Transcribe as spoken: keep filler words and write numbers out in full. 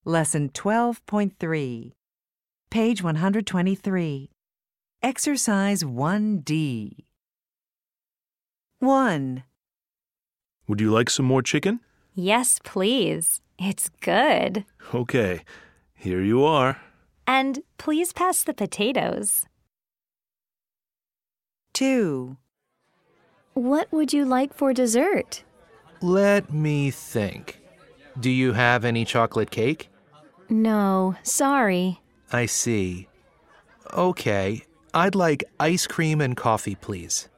Lesson twelve point three. Page one hundred twenty-three. Exercise one D. one. Would you like some more chicken? Yes, please. It's good. Okay, here you are. And please pass the potatoes. two. What would you like for dessert? Let me think. Do you have any chocolate cake? No, sorry. I see. Okay, I'd like ice cream and coffee, please.